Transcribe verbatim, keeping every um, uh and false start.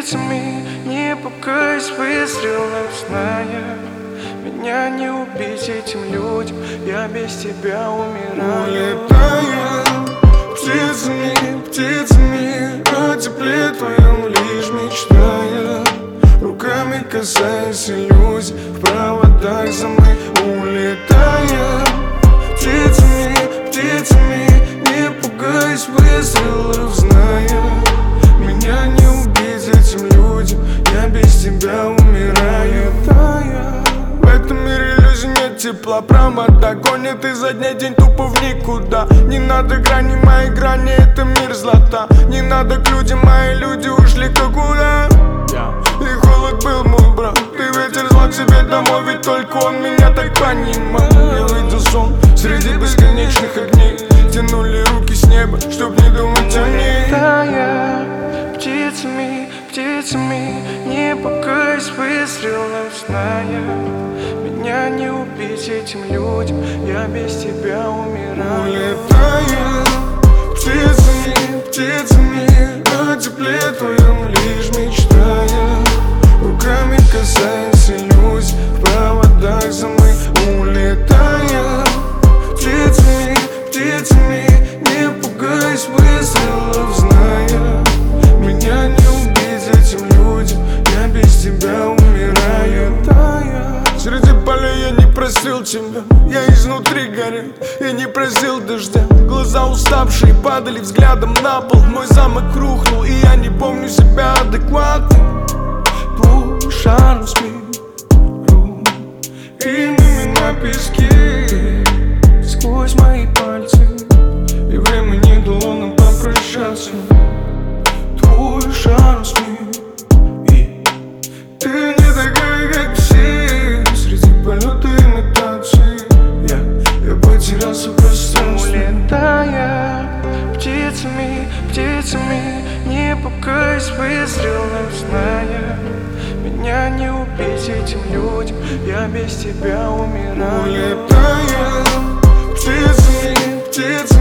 птицами, не пугаясь выстрелов, зная, меня не убить этим людям, я без тебя умираю. Улетая птицами, птицами, о тепле твоем лишь мечтая, руками касаясь иллюзий, в проводах замы. Улетая птицами, птицами, не пугаясь выстрелов, зная, меня не убить этим людям, я без тебя умираю. В этом мире иллюзий нет тепла, провода гонят изо дня день тупо в никуда. Не надо грани, мои грани, это мир злата. Не надо к людям, мои люди ушли кто куда. И холод был мой брат, ты ветер зла к себе домой, ведь только он меня так понимал. Я видел сон среди бесконечных огней, тянули руки с неба, чтоб не думать о ней. Улетая птицами, птицами, не пугаясь выстрелов, зная, меня не убить этим людям, я без тебя умираю. Улетая птицами, птицами, о тепле твоем лишь мечтая, руками касаясь иллюзий, в проводах замы. Улетая птицами, птицами, не пугаясь выстрелов, зная, меня не убить этим людям, я без тебя умираю. Среди полей я не просил тебя, я изнутри горел, я не просил дождя. Глаза уставшие падали взглядом на пол, мой замок рухнул, и я не помню себя адекватным. Пушану смиру имя на песке сквозь мои пальцы, и время не дало нам попрощаться. Твой шанс мне, и ты не такая, как все. Среди полета имитации я, я потерялся в пространстве. Улетая птицами, птицами, не пугаясь выстрелов, зная, меня не убить этим людям, я без тебя умираю. Улетая птицами, птицами,